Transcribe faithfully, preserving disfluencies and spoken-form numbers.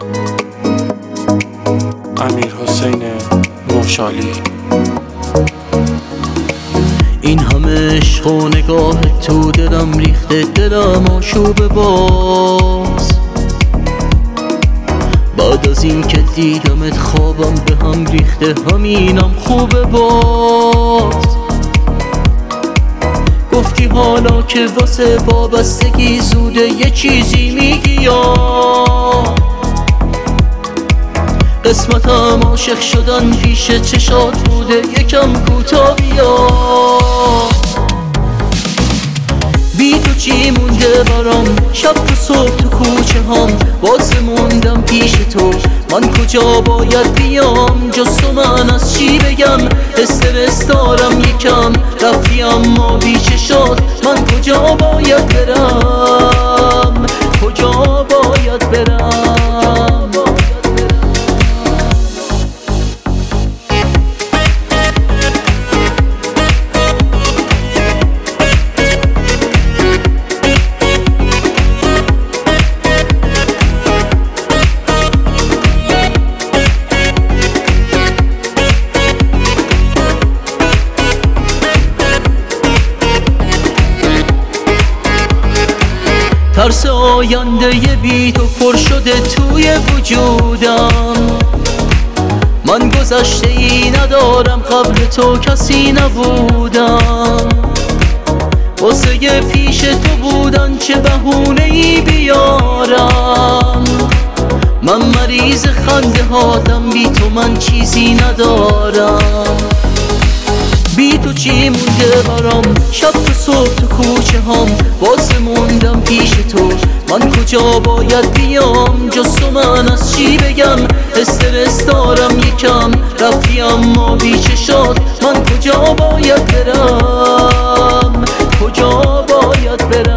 امیرحسین نوشالی. این همه عشق و نگاه تو دلم ریخته، دلم آشوب باز. بعد از این که دیدمت خوابم به هم ریخته، همینم خوبه باز. گفتی حالا که واسه وابستگی زوده یه چیزی میگی یا قسمتم عاشق شدن پیش چشات بوده، یکم کوتاه بیا. بی تو چی مونده برام، شب و صبح تو کوچه هم واسه موندم پیش تو. من کجا باید بیام جز تو، من از چی بگم؟ استرس دارم یکم، رفتی اما بی چشات. من کجا باید برم، کجا باید برم؟ ترس آینده ی بی تو پر شده توی وجودم. من گذشته ای ندارم، قبل تو کسی نبودم. واسه ی پیش تو بودن چه بهونه ای بیارم؟ من مریض خنده هاتم، بی تو من چیزی ندارم. بی تو چی مونده برام، شب و صبح تو کوچه هم واسه موندم پیش تو. من کجا باید بیام جز تو، من از چی بگم؟ استرس دارم یکم، رفتی اما بی چشات. من کجا باید برم، کجا باید برم؟